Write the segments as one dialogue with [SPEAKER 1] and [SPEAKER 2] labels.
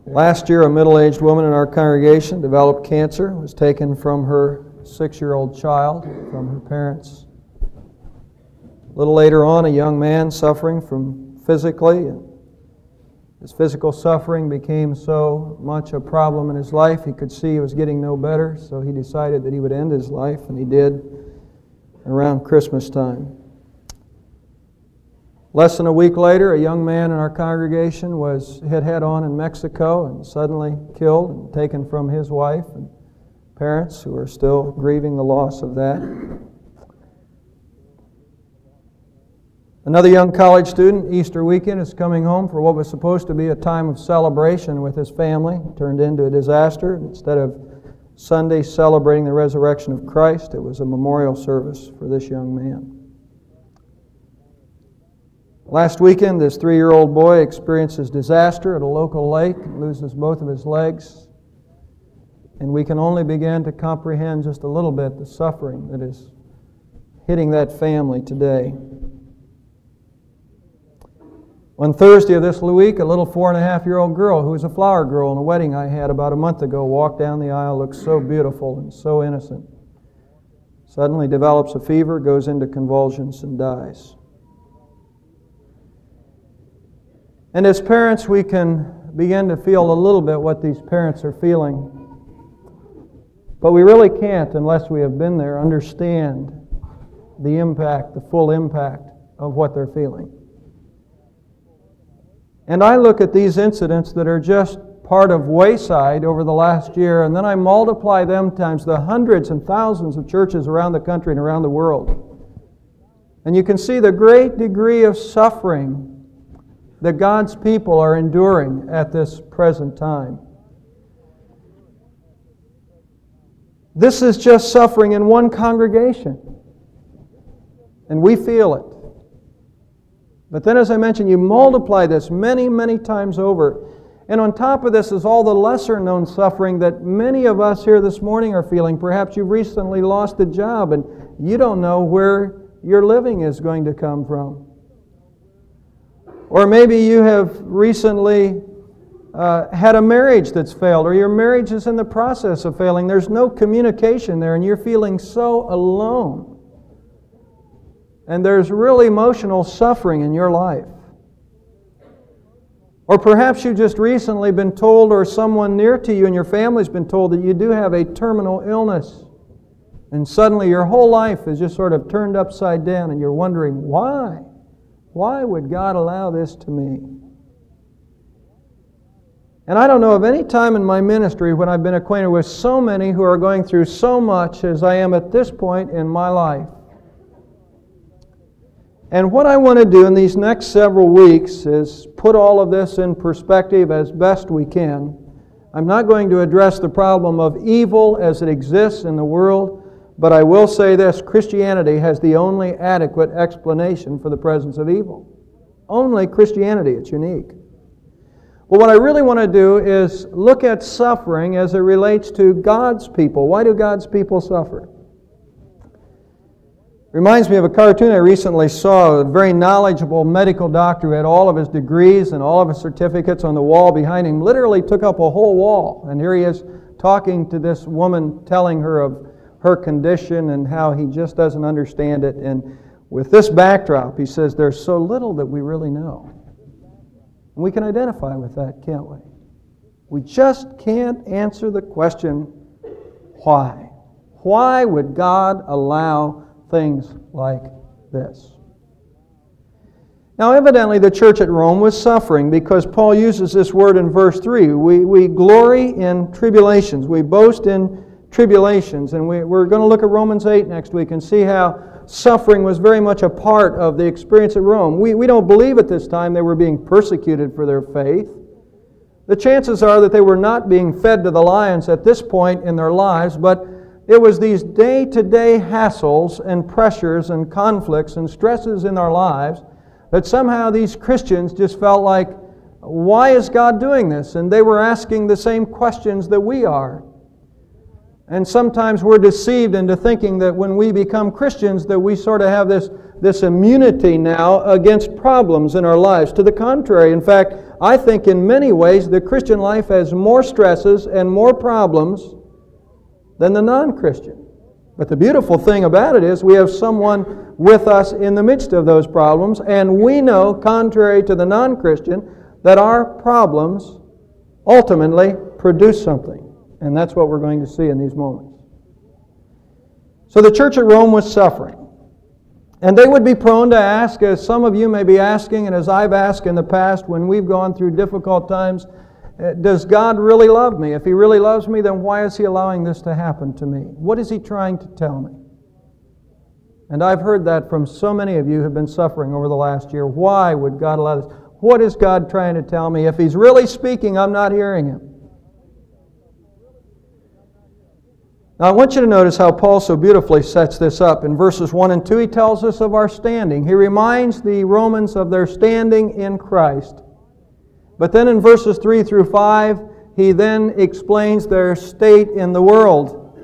[SPEAKER 1] Last year, a middle-aged woman in our congregation developed cancer, was taken from her 6-year-old child, from her parents. A little later on, a young man suffering from physically. His physical suffering became so much a problem in his life, he could see he was getting no better, so he decided that he would end his life, and he did around Christmas time. Less than a week later, a young man in our congregation was hit head-on in Mexico and suddenly killed and taken from his wife and parents, who are still grieving the loss of that. Another young college student, Easter weekend, is coming home for what was supposed to be a time of celebration with his family. It turned into a disaster. Instead of Sunday celebrating the resurrection of Christ, it was a memorial service for this young man. Last weekend, this 3-year-old boy experiences disaster at a local lake and loses both of his legs. And we can only begin to comprehend just a little bit the suffering that is hitting that family today. On Thursday of this week, a little 4.5-year-old girl who was a flower girl in a wedding I had about a month ago walked down the aisle, looked so beautiful and so innocent. Suddenly develops a fever, goes into convulsions, and dies. And as parents, we can begin to feel a little bit what these parents are feeling. But we really can't, unless we have been there, understand the impact, the full impact of what they're feeling. And I look at these incidents that are just part of Wayside over the last year, and then I multiply them times the hundreds and thousands of churches around the country and around the world. And you can see the great degree of suffering that God's people are enduring at this present time. This is just suffering in one congregation, and we feel it. But then, as I mentioned, you multiply this many, many times over. And on top of this is all the lesser-known suffering that many of us here this morning are feeling. Perhaps you've recently lost a job and you don't know where your living is going to come from. Or maybe you have recently had a marriage that's failed, or your marriage is in the process of failing. There's no communication there, and you're feeling so alone. And there's really emotional suffering in your life. Or perhaps you've just recently been told, or someone near to you in your family's been told, that you do have a terminal illness. And suddenly your whole life is just sort of turned upside down, and you're wondering, why? Why would God allow this to me? And I don't know of any time in my ministry when I've been acquainted with so many who are going through so much as I am at this point in my life. And what I want to do in these next several weeks is put all of this in perspective as best we can. I'm not going to address the problem of evil as it exists in the world, but I will say this: Christianity has the only adequate explanation for the presence of evil. Only Christianity, it's unique. Well, what I really want to do is look at suffering as it relates to God's people. Why do God's people suffer? Reminds me of a cartoon I recently saw. A very knowledgeable medical doctor who had all of his degrees and all of his certificates on the wall behind him, literally took up a whole wall. And here he is talking to this woman, telling her of her condition and how he just doesn't understand it. And with this backdrop, he says, there's so little that we really know. And we can identify with that, can't we? We just can't answer the question, why? Why would God allow things like this? Now, evidently, the church at Rome was suffering because Paul uses this word in verse 3. We glory in tribulations. We boast in tribulations. And we're going to look at Romans 8 next week and see how suffering was very much a part of the experience at Rome. We don't believe at this time they were being persecuted for their faith. The chances are that they were not being fed to the lions at this point in their lives, but it was these day-to-day hassles and pressures and conflicts and stresses in our lives that somehow these Christians just felt like, why is God doing this? And they were asking the same questions that we are. And sometimes we're deceived into thinking that when we become Christians that we sort of have this immunity now against problems in our lives. To the contrary, in fact, I think in many ways the Christian life has more stresses and more problems than the non-Christian. But the beautiful thing about it is we have someone with us in the midst of those problems, and we know, contrary to the non-Christian, that our problems ultimately produce something. And that's what we're going to see in these moments. So the church at Rome was suffering. And they would be prone to ask, as some of you may be asking, and as I've asked in the past when we've gone through difficult times, does God really love me? If He really loves me, then why is He allowing this to happen to me? What is He trying to tell me? And I've heard that from so many of you who have been suffering over the last year. Why would God allow this? What is God trying to tell me? If He's really speaking, I'm not hearing Him. Now I want you to notice how Paul so beautifully sets this up. In verses 1 and 2 he tells us of our standing. He reminds the Romans of their standing in Christ. But then in verses 3 through 5 he then explains their state in the world.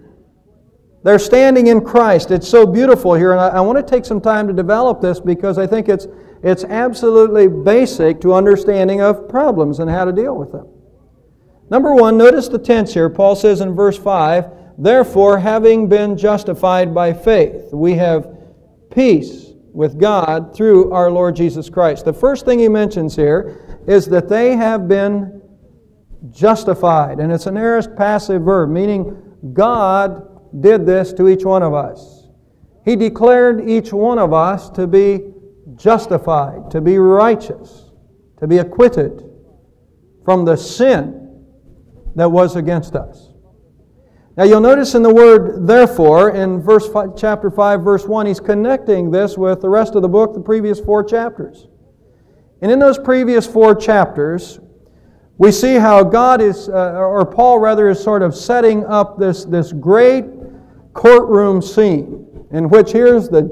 [SPEAKER 1] They're standing in Christ. It's so beautiful here, and I want to take some time to develop this because I think it's absolutely basic to understanding of problems and how to deal with them. Number 1, notice the tense here. Paul says in verse 5, therefore, having been justified by faith, we have peace with God through our Lord Jesus Christ. The first thing he mentions here is that they have been justified. And it's an aorist passive verb, meaning God did this to each one of us. He declared each one of us to be justified, to be righteous, to be acquitted from the sin that was against us. Now you'll notice in the word therefore, in chapter 5, verse 1, he's connecting this with the rest of the book, the previous 4 chapters. And in those previous 4 chapters, we see how God is, or Paul rather, is sort of setting up this great courtroom scene in which here's the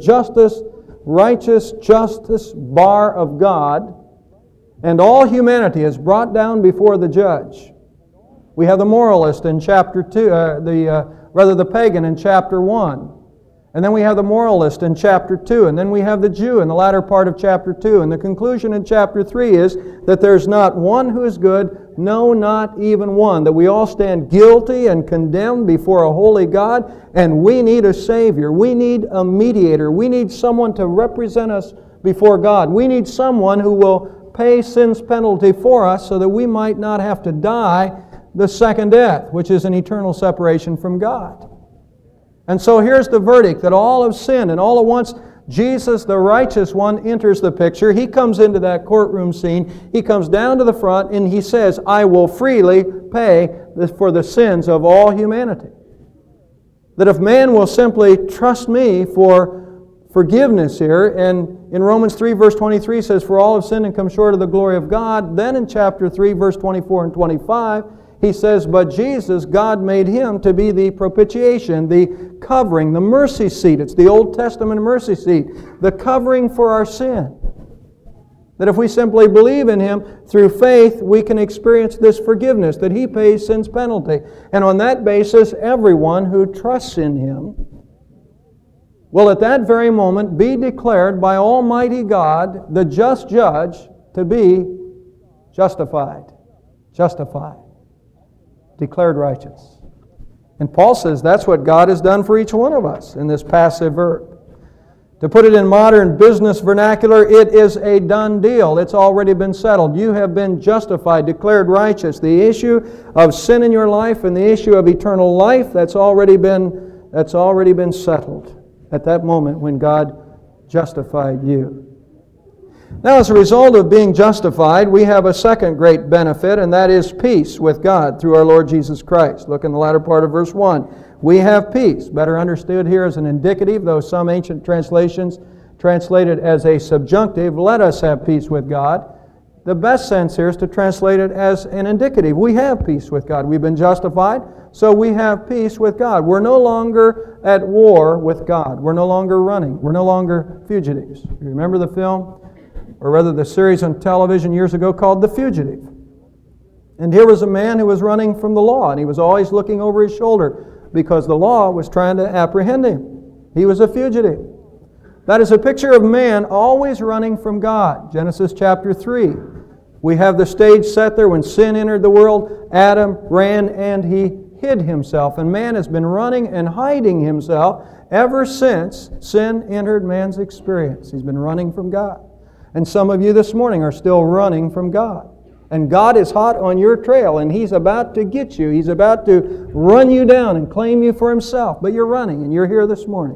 [SPEAKER 1] righteous justice bar of God, and all humanity is brought down before the judge. We have the moralist in chapter 2, the pagan in chapter 1. And then we have the moralist in chapter 2. And then we have the Jew in the latter part of chapter 2. And the conclusion in chapter 3 is that there's not one who is good, no, not even one. That we all stand guilty and condemned before a holy God, and we need a Savior. We need a mediator. We need someone to represent us before God. We need someone who will pay sin's penalty for us so that we might not have to die the second death, which is an eternal separation from God. And so here's the verdict, that all have sinned, and all at once Jesus, the righteous one, enters the picture. He comes into that courtroom scene. He comes down to the front, and he says, I will freely pay for the sins of all humanity. That if man will simply trust me for forgiveness here, and in Romans 3 verse 23 says, for all have sinned and come short of the glory of God. Then in chapter 3 verse 24 and 25, he says, but Jesus, God made Him to be the propitiation, the covering, the mercy seat. It's the Old Testament mercy seat, the covering for our sin. That if we simply believe in Him through faith, we can experience this forgiveness, that He pays sin's penalty. And on that basis, everyone who trusts in Him will at that very moment be declared by Almighty God, the just judge, to be justified. Justified. Declared righteous. And Paul says that's what God has done for each one of us in this passive verb. To put it in modern business vernacular, it is a done deal. It's already been settled. You have been justified, declared righteous. The issue of sin in your life and the issue of eternal life, that's already been settled at that moment when God justified you. Now, as a result of being justified, we have a second great benefit, and that is peace with God through our Lord Jesus Christ. Look in the latter part of verse 1. We have peace, better understood here as an indicative, though some ancient translations translate it as a subjunctive. Let us have peace with God. The best sense here is to translate it as an indicative. We have peace with God. We've been justified, so we have peace with God. We're no longer at war with God. We're no longer running. We're no longer fugitives. You remember the film? Or rather the series on television years ago called The Fugitive. And here was a man who was running from the law, and he was always looking over his shoulder. because the law was trying to apprehend him. He was a fugitive. That is a picture of man always running from God. Genesis chapter 3. We have the stage set there when sin entered the world. Adam ran and he hid himself. And man has been running and hiding himself ever since sin entered man's experience. He's been running from God. And some of you this morning are still running from God. And God is hot on your trail, and He's about to get you. He's about to run you down and claim you for Himself. But you're running, and you're here this morning.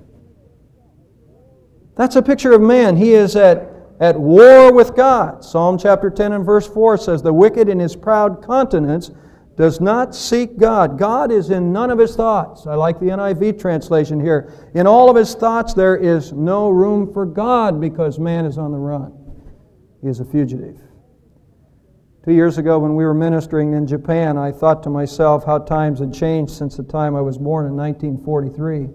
[SPEAKER 1] That's a picture of man. He is at war with God. Psalm chapter 10 and verse 4 says, "The wicked in his proud countenance does not seek God." God is in none of his thoughts. I like the NIV translation here. In all of his thoughts there is no room for God because man is on the run. He is a fugitive. 2 years ago when we were ministering in Japan, I thought to myself how times had changed since the time I was born in 1943.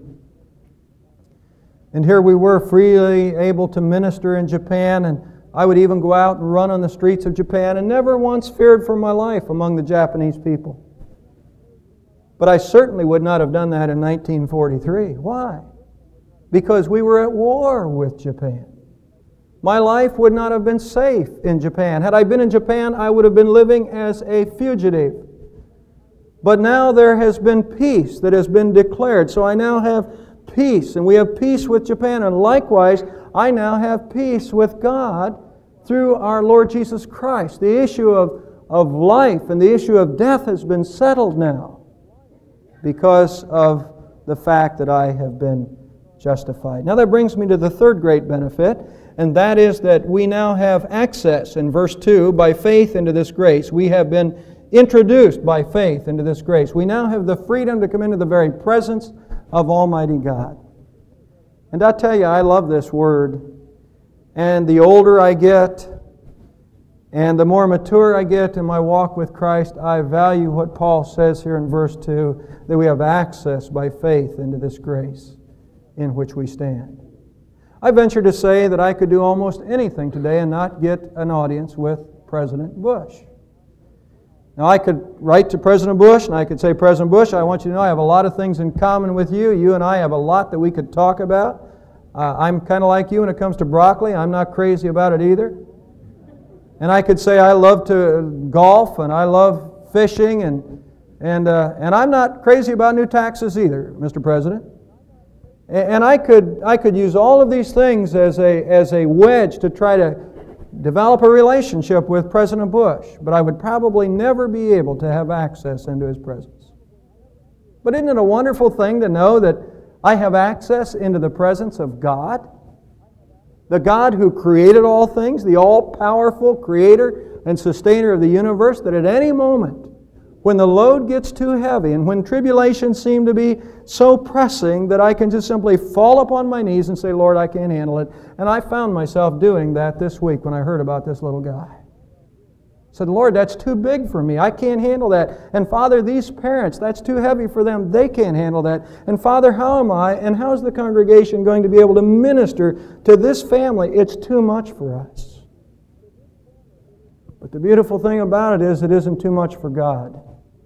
[SPEAKER 1] And here we were freely able to minister in Japan, and I would even go out and run on the streets of Japan and never once feared for my life among the Japanese people. But I certainly would not have done that in 1943. Why? Because we were at war with Japan. My life would not have been safe in Japan. Had I been in Japan, I would have been living as a fugitive. But now there has been peace that has been declared. So I now have peace, and we have peace with Japan. And likewise, I now have peace with God through our Lord Jesus Christ. The issue of life and the issue of death has been settled now because of the fact that I have been justified. Now that brings me to the third great benefit, and that is that we now have access, in verse 2, by faith into this grace. We have been introduced by faith into this grace. We now have the freedom to come into the very presence of Almighty God. And I tell you, I love this word. And the older I get, and the more mature I get in my walk with Christ, I value what Paul says here in verse 2, that we have access by faith into this grace in which we stand. I venture to say that I could do almost anything today and not get an audience with President Bush. Now, I could write to President Bush and I could say, "President Bush, I want you to know I have a lot of things in common with you. You and I have a lot that we could talk about. I'm kind of like you when it comes to broccoli. I'm not crazy about it either." And I could say, "I love to golf and I love fishing and I'm not crazy about new taxes either, Mr. President." And I could use all of these things as a wedge to try to develop a relationship with President Bush, but I would probably never be able to have access into his presence. But isn't it a wonderful thing to know that I have access into the presence of God? The God who created all things, the all-powerful creator and sustainer of the universe, that at any moment, when the load gets too heavy and when tribulations seem to be so pressing that I can just simply fall upon my knees and say, "Lord, I can't handle it." And I found myself doing that this week when I heard about this little guy. I said, "Lord, that's too big for me. I can't handle that. And Father, these parents, that's too heavy for them. They can't handle that. And Father, how am I and how's the congregation going to be able to minister to this family? It's too much for us." But the beautiful thing about it is it isn't too much for God.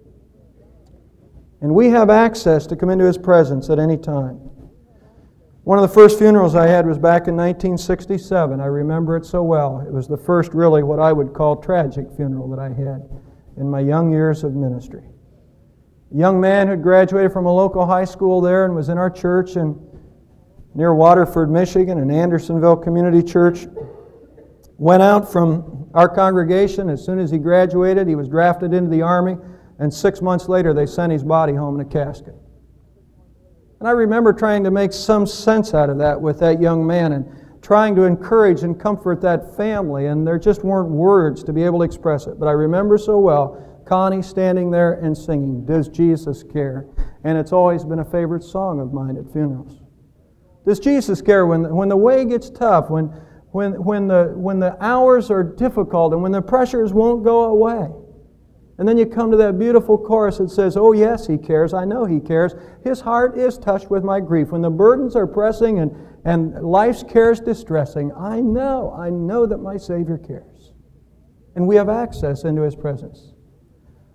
[SPEAKER 1] And we have access to come into His presence at any time. One of the first funerals I had was back in 1967. I remember it so well. It was the first really what I would call tragic funeral that I had in my young years of ministry. A young man who had graduated from a local high school there and was in our church near Waterford, Michigan, in Andersonville Community Church, went out from our congregation as soon as he graduated. He was drafted into the Army. And 6 months later, they sent his body home in a casket. And I remember trying to make some sense out of that with that young man and trying to encourage and comfort that family. And there just weren't words to be able to express it. But I remember so well Connie standing there and singing, "Does Jesus Care?" And it's always been a favorite song of mine at funerals. Does Jesus care when the way gets tough, when the hours are difficult and when the pressures won't go away? And then you come to that beautiful chorus that says, "Oh yes, He cares. I know He cares. His heart is touched with my grief. When the burdens are pressing and life's cares distressing, I know that my Savior cares." And we have access into His presence.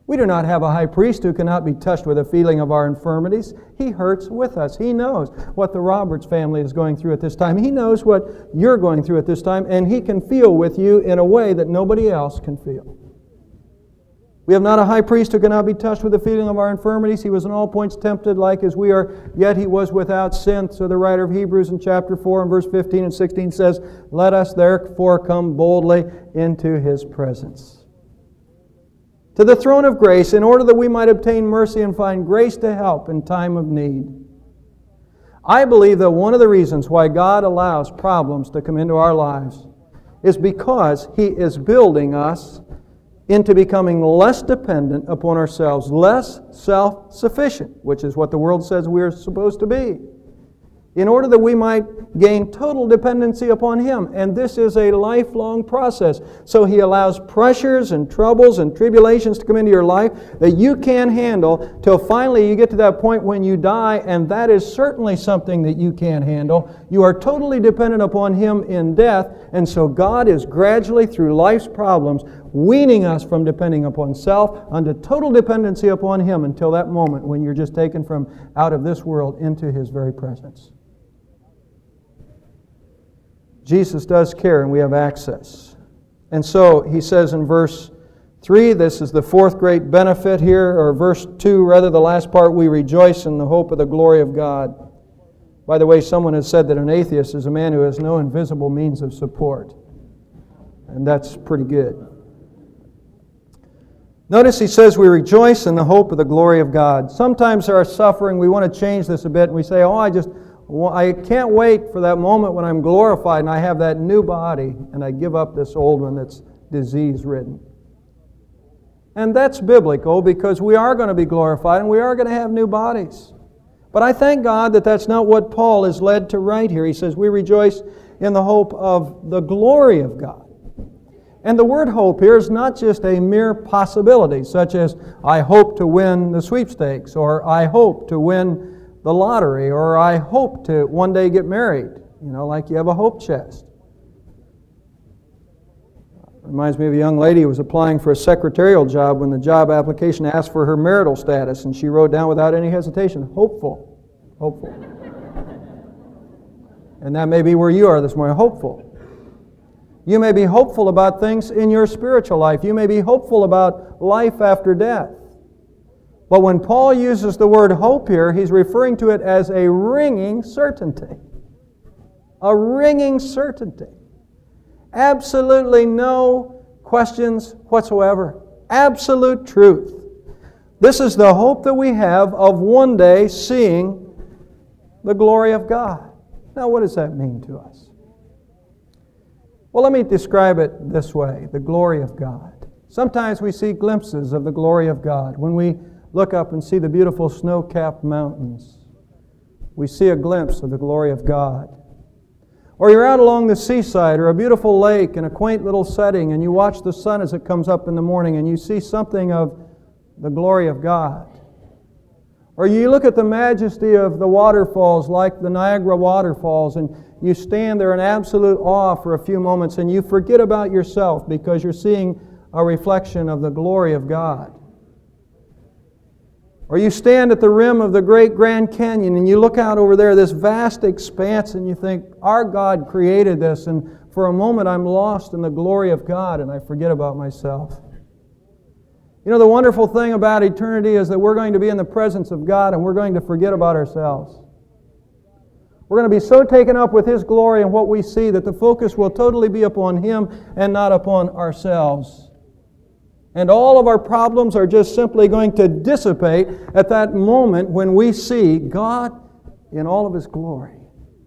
[SPEAKER 1] We do not have a high priest who cannot be touched with a feeling of our infirmities. He hurts with us. He knows what the Roberts family is going through at this time. He knows what you're going through at this time, and He can feel with you in a way that nobody else can feel. We have not a high priest who cannot be touched with the feeling of our infirmities. He was in all points tempted like as we are, yet He was without sin. So the writer of Hebrews in chapter 4 and verse 15 and 16 says, "Let us therefore come boldly into His presence, to the throne of grace, in order that we might obtain mercy and find grace to help in time of need." I believe that one of the reasons why God allows problems to come into our lives is because He is building us into becoming less dependent upon ourselves, less self-sufficient, which is what the world says we are supposed to be, in order that we might gain total dependency upon Him. And this is a lifelong process. So He allows pressures and troubles and tribulations to come into your life that you can't handle till finally you get to that point when you die, and that is certainly something that you can't handle. You are totally dependent upon Him in death, and so God is gradually, through life's problems, weaning us from depending upon self unto total dependency upon Him until that moment when you're just taken from out of this world into His very presence. Jesus does care, and we have access. And so He says in verse 3, this is the fourth great benefit here, or verse 2, rather, the last part, we rejoice in the hope of the glory of God. By the way, someone has said that an atheist is a man who has no invisible means of support. And that's pretty good. Notice He says we rejoice in the hope of the glory of God. Sometimes our suffering, we want to change this a bit, and we say, I can't wait for that moment when I'm glorified and I have that new body and I give up this old one that's disease-ridden. And that's biblical because we are going to be glorified and we are going to have new bodies. But I thank God that that's not what Paul is led to write here. He says we rejoice in the hope of the glory of God. And the word hope here is not just a mere possibility, such as I hope to win the sweepstakes, or I hope to win the lottery, or I hope to one day get married. Like you have a hope chest. Reminds me of a young lady who was applying for a secretarial job when the job application asked for her marital status, and she wrote down without any hesitation, hopeful. Hopeful. And that may be where you are this morning, hopeful. You may be hopeful about things in your spiritual life. You may be hopeful about life after death. But when Paul uses the word hope here, he's referring to it as a ringing certainty. A ringing certainty. Absolutely no questions whatsoever. Absolute truth. This is the hope that we have of one day seeing the glory of God. Now, what does that mean to us? Well, let me describe it this way, the glory of God. Sometimes we see glimpses of the glory of God. When we look up and see the beautiful snow-capped mountains, we see a glimpse of the glory of God. Or you're out along the seaside or a beautiful lake in a quaint little setting and you watch the sun as it comes up in the morning and you see something of the glory of God. Or you look at the majesty of the waterfalls like the Niagara waterfalls and you stand there in absolute awe for a few moments and you forget about yourself because you're seeing a reflection of the glory of God. Or you stand at the rim of the great Grand Canyon and you look out over there, this vast expanse, and you think, our God created this, and for a moment I'm lost in the glory of God and I forget about myself. You know, the wonderful thing about eternity is that we're going to be in the presence of God and we're going to forget about ourselves. We're going to be so taken up with His glory and what we see that the focus will totally be upon Him and not upon ourselves. And all of our problems are just simply going to dissipate at that moment when we see God in all of His glory.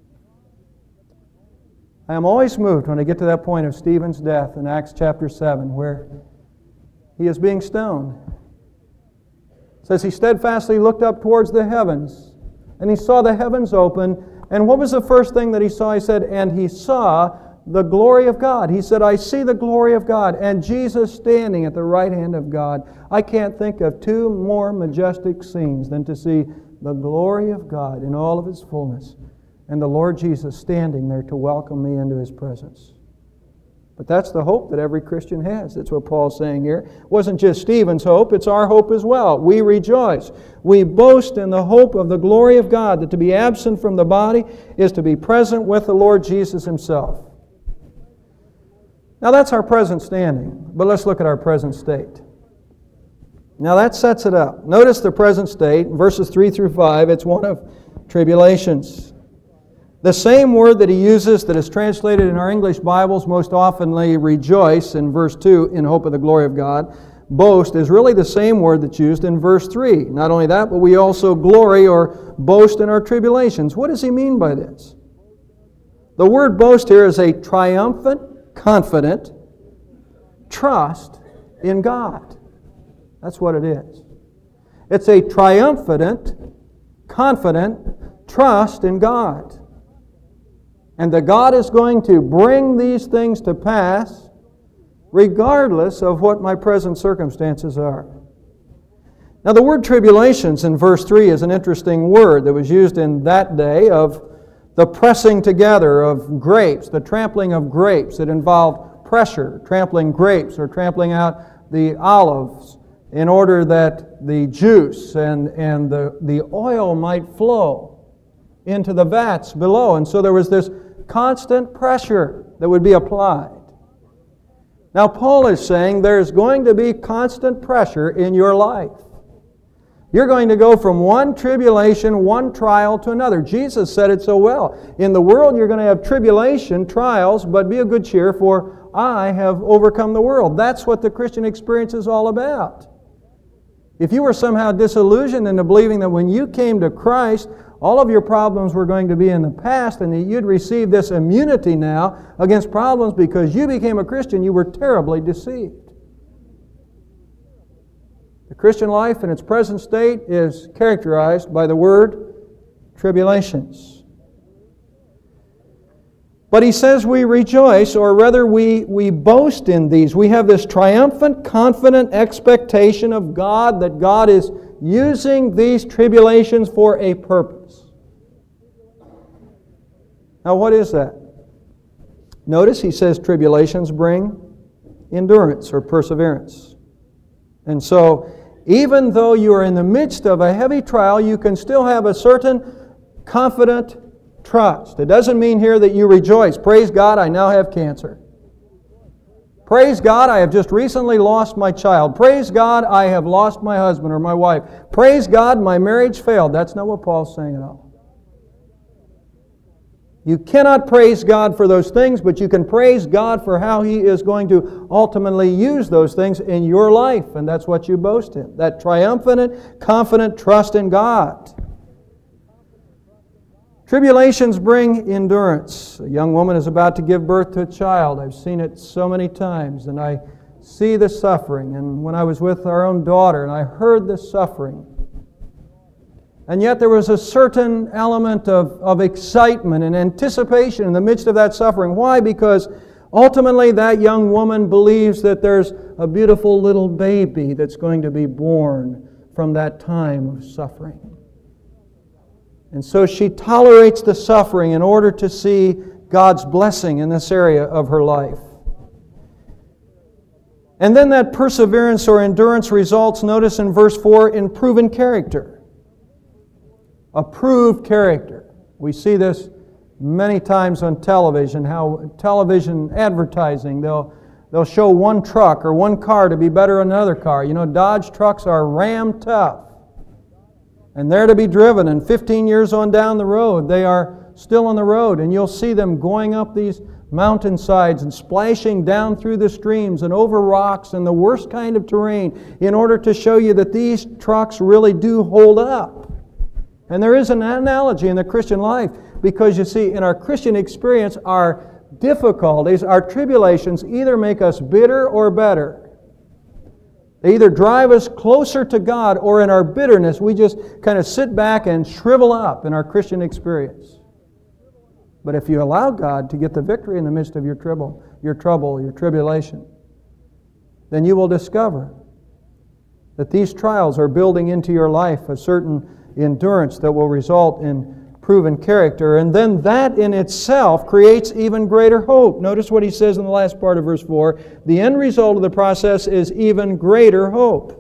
[SPEAKER 1] I am always moved when I get to that point of Stephen's death in Acts chapter 7 where he is being stoned. It says he steadfastly looked up towards the heavens and he saw the heavens open. And what was the first thing that he saw? He said, and he saw the glory of God. He said, I see the glory of God, and Jesus standing at the right hand of God. I can't think of two more majestic scenes than to see the glory of God in all of His fullness, and the Lord Jesus standing there to welcome me into His presence. But that's the hope that every Christian has. That's what Paul's saying here. It wasn't just Stephen's hope, it's our hope as well. We rejoice. We boast in the hope of the glory of God, that to be absent from the body is to be present with the Lord Jesus Himself. Now that's our present standing, but let's look at our present state. Now that sets it up. Notice the present state, verses 3 through 5, it's one of tribulations. The same word that he uses that is translated in our English Bibles most oftenly, rejoice, in verse 2, in hope of the glory of God, boast, is really the same word that's used in verse 3. Not only that, but we also glory or boast in our tribulations. What does he mean by this? The word boast here is a triumphant, confident trust in God. That's what it is. It's a triumphant, confident trust in God. And that God is going to bring these things to pass regardless of what my present circumstances are. Now the word tribulations in verse 3 is an interesting word that was used in that day of the pressing together of grapes, the trampling of grapes. It involved pressure, trampling grapes or trampling out the olives in order that the juice and the oil might flow into the vats below. And so there was this constant pressure that would be applied. Now Paul is saying there's going to be constant pressure in your life. You're going to go from one tribulation, one trial to another. Jesus said it so well. In the world you're going to have tribulation, trials, but be of good cheer, for I have overcome the world. That's what the Christian experience is all about. If you were somehow disillusioned into believing that when you came to Christ, all of your problems were going to be in the past and that you'd receive this immunity now against problems because you became a Christian, you were terribly deceived. The Christian life in its present state is characterized by the word tribulations. But he says we rejoice, or rather we boast in these. We have this triumphant, confident expectation of God, that God is using these tribulations for a purpose. Now what is that? Notice he says tribulations bring endurance or perseverance. And so, even though you are in the midst of a heavy trial, you can still have a certain confident trust. It doesn't mean here that you rejoice. Praise God, I now have cancer. Praise God, I have just recently lost my child. Praise God, I have lost my husband or my wife. Praise God, my marriage failed. That's not what Paul's saying at all. You cannot praise God for those things, but you can praise God for how He is going to ultimately use those things in your life, and that's what you boast in. That triumphant, confident trust in God. Tribulations bring endurance. A young woman is about to give birth to a child. I've seen it so many times, and I see the suffering. And when I was with our own daughter, and I heard the suffering, and yet there was a certain element of excitement and anticipation in the midst of that suffering. Why? Because ultimately that young woman believes that there's a beautiful little baby that's going to be born from that time of suffering. And so she tolerates the suffering in order to see God's blessing in this area of her life. And then that perseverance or endurance results, notice in verse 4, in proven character. Approved character. We see this many times on television, how television advertising, they'll show one truck or one car to be better than another car. You know, Dodge trucks are ram tough. And they're to be driven, and 15 years on down the road, they are still on the road, and you'll see them going up these mountainsides and splashing down through the streams and over rocks and the worst kind of terrain in order to show you that these trucks really do hold up. And there is an analogy in the Christian life, because you see, in our Christian experience, our difficulties, our tribulations either make us bitter or better. They either drive us closer to God, or in our bitterness, we just kind of sit back and shrivel up in our Christian experience. But if you allow God to get the victory in the midst of your trouble, your tribulation, then you will discover that these trials are building into your life a certain endurance that will result in proven character. And then that in itself creates even greater hope. Notice what he says in the last part of verse 4. The end result of the process is even greater hope.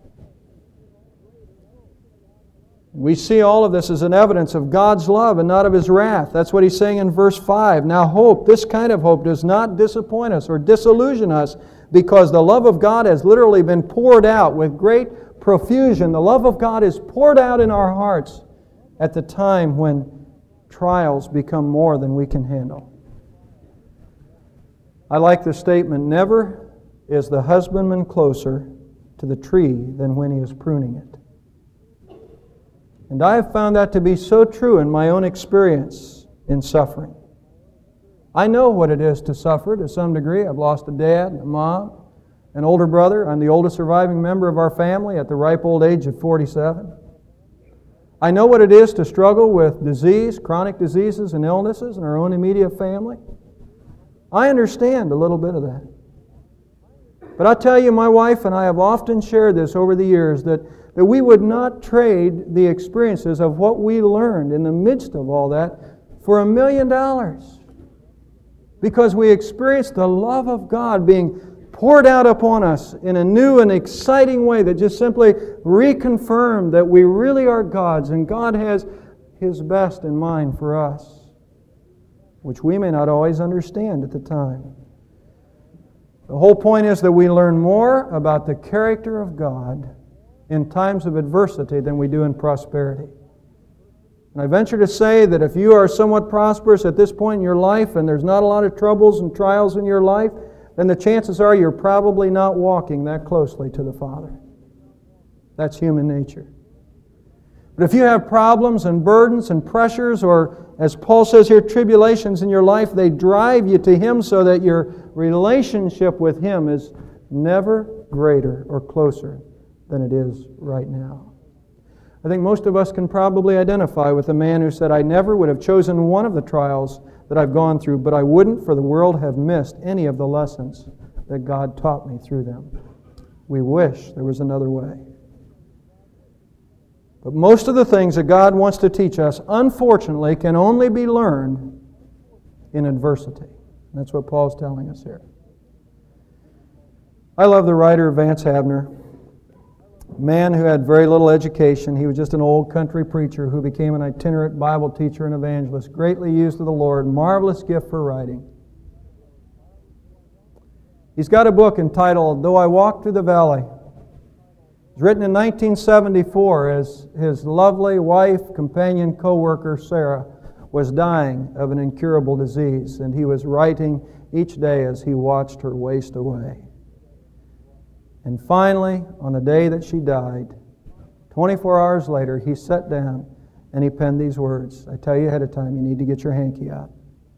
[SPEAKER 1] We see all of this as an evidence of God's love and not of His wrath. That's what he's saying in verse 5. Now hope, this kind of hope, does not disappoint us or disillusion us, because the love of God has literally been poured out with great profusion. The love of God is poured out in our hearts at the time when trials become more than we can handle. I like the statement, never is the husbandman closer to the tree than when he is pruning it. And I have found that to be so true in my own experience in suffering. I know what it is to suffer to some degree. I've lost a dad, a mom, an older brother. I'm the oldest surviving member of our family at the ripe old age of 47. I know what it is to struggle with disease, chronic diseases and illnesses in our own immediate family. I understand a little bit of that. But I tell you, my wife and I have often shared this over the years, that we would not trade the experiences of what we learned in the midst of all that for $1 million. Because we experienced the love of God being poured out upon us in a new and exciting way that just simply reconfirmed that we really are God's and God has His best in mind for us, which we may not always understand at the time. The whole point is that we learn more about the character of God in times of adversity than we do in prosperity. And I venture to say that if you are somewhat prosperous at this point in your life and there's not a lot of troubles and trials in your life, then the chances are you're probably not walking that closely to the Father. That's human nature. But if you have problems and burdens and pressures, or as Paul says here, tribulations in your life, they drive you to Him so that your relationship with Him is never greater or closer than it is right now. I think most of us can probably identify with the man who said, I never would have chosen one of the trials that I've gone through, but I wouldn't for the world have missed any of the lessons that God taught me through them. We wish there was another way. But most of the things that God wants to teach us, unfortunately, can only be learned in adversity. That's what Paul's telling us here. I love the writer Vance Havner. Man who had very little education. He was just an old country preacher who became an itinerant Bible teacher and evangelist, greatly used of the Lord, marvelous gift for writing. He's got a book entitled, Though I Walk Through the Valley. It's written in 1974 as his lovely wife, companion, co-worker, Sarah, was dying of an incurable disease, and he was writing each day as he watched her waste away. And finally, on the day that she died, 24 hours later, he sat down and he penned these words. I tell you ahead of time, you need to get your hanky out.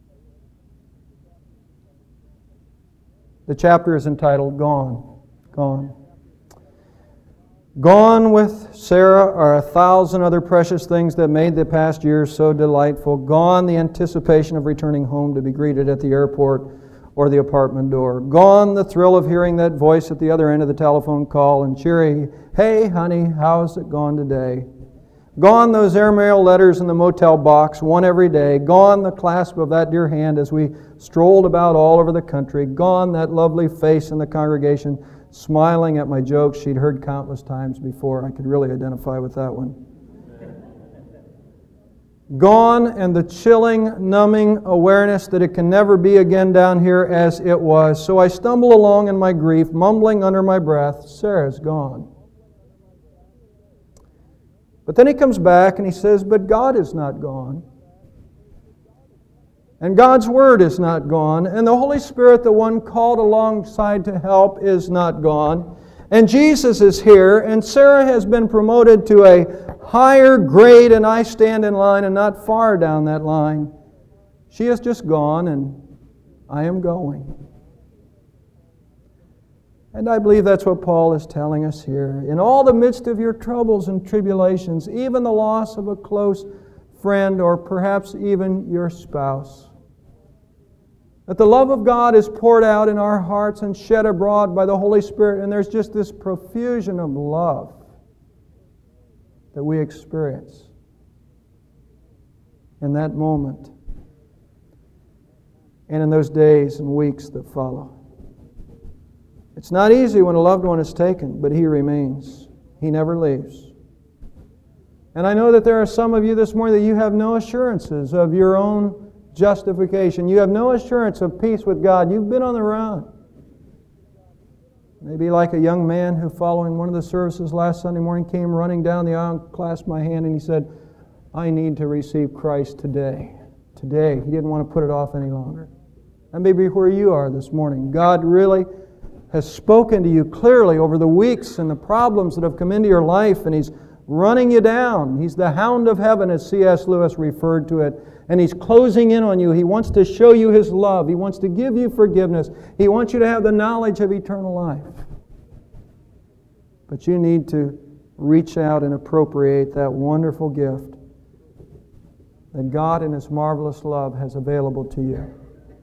[SPEAKER 1] The chapter is entitled, Gone. Gone. Gone with Sarah are 1,000 other precious things that made the past years so delightful. Gone the anticipation of returning home to be greeted at the airport or the apartment door. Gone the thrill of hearing that voice at the other end of the telephone call and cheery, hey honey, how's it gone today? Gone those airmail letters in the motel box, one every day. Gone the clasp of that dear hand as we strolled about all over the country. Gone that lovely face in the congregation smiling at my jokes she'd heard countless times before. I could really identify with that one. Gone, and the chilling, numbing awareness that it can never be again down here as it was. So I stumble along in my grief, mumbling under my breath, Sarah's gone. But then he comes back and he says, but God is not gone. And God's Word is not gone. And the Holy Spirit, the one called alongside to help, is not gone. And Jesus is here, and Sarah has been promoted to a higher grade, and I stand in line and not far down that line. She has just gone, and I am going. And I believe that's what Paul is telling us here. In all the midst of your troubles and tribulations, even the loss of a close friend or perhaps even your spouse, that the love of God is poured out in our hearts and shed abroad by the Holy Spirit, and there's just this profusion of love that we experience. in that moment and in those days and weeks that follow. It's not easy when a loved one is taken, but He remains. He never leaves. And I know that there are some of you this morning that you have no assurances of your own justification. You have no assurance of peace with God. You've been on the run. Maybe like a young man who, following one of the services last Sunday morning, came running down the aisle, clasped my hand, and he said, I need to receive Christ today. Today. He didn't want to put it off any longer. That may be where you are this morning. God really has spoken to you clearly over the weeks and the problems that have come into your life, and He's running you down. He's the hound of heaven, as C.S. Lewis referred to it, and He's closing in on you. He wants to show you His love. He wants to give you forgiveness. He wants you to have the knowledge of eternal life. But you need to reach out and appropriate that wonderful gift that God in His marvelous love has available to you.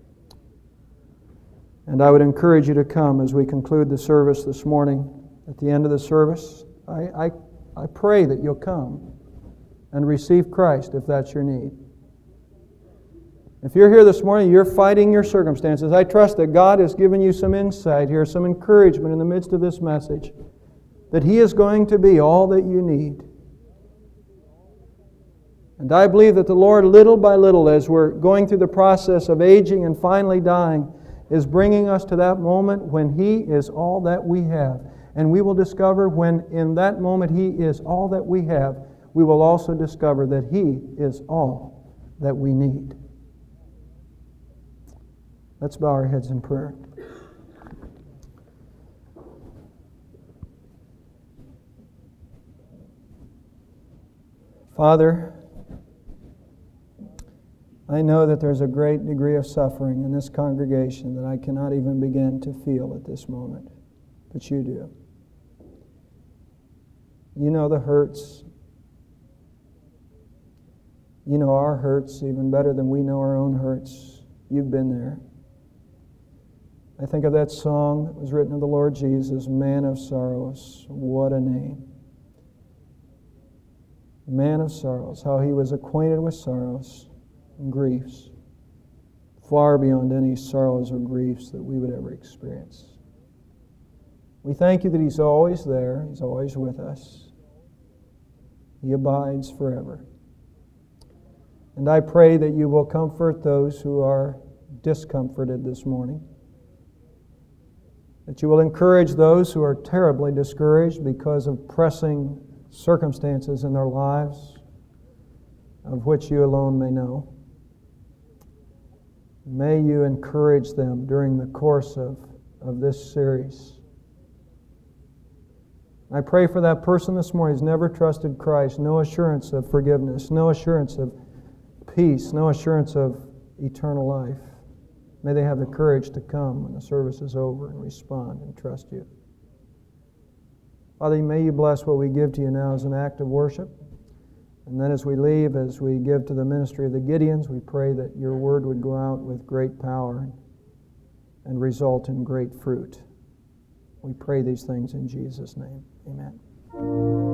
[SPEAKER 1] And I would encourage you to come as we conclude the service this morning. At the end of the service, I pray that you'll come and receive Christ if that's your need. If you're here this morning, you're fighting your circumstances. I trust that God has given you some insight here, some encouragement in the midst of this message, that He is going to be all that you need. And I believe that the Lord, little by little, as we're going through the process of aging and finally dying, is bringing us to that moment when He is all that we have. And we will discover when in that moment He is all that we have, we will also discover that He is all that we need. Let's bow our heads in prayer. Father, I know that there's a great degree of suffering in this congregation that I cannot even begin to feel at this moment, but You do. You know the hurts. You know our hurts even better than we know our own hurts. You've been there. I think of that song that was written of the Lord Jesus, Man of Sorrows. What a name. Man of sorrows, how He was acquainted with sorrows and griefs, far beyond any sorrows or griefs that we would ever experience. We thank You that He's always there, He's always with us. He abides forever. And I pray that You will comfort those who are discomforted this morning, that You will encourage those who are terribly discouraged because of pressing circumstances in their lives, of which You alone may know. May You encourage them during the course of this series. I pray for that person this morning who's never trusted Christ, no assurance of forgiveness, no assurance of peace, no assurance of eternal life. May they have the courage to come when the service is over and respond and trust You. Father, may You bless what we give to You now as an act of worship. And then as we leave, as we give to the ministry of the Gideons, we pray that Your word would go out with great power and result in great fruit. We pray these things in Jesus' name. Amen.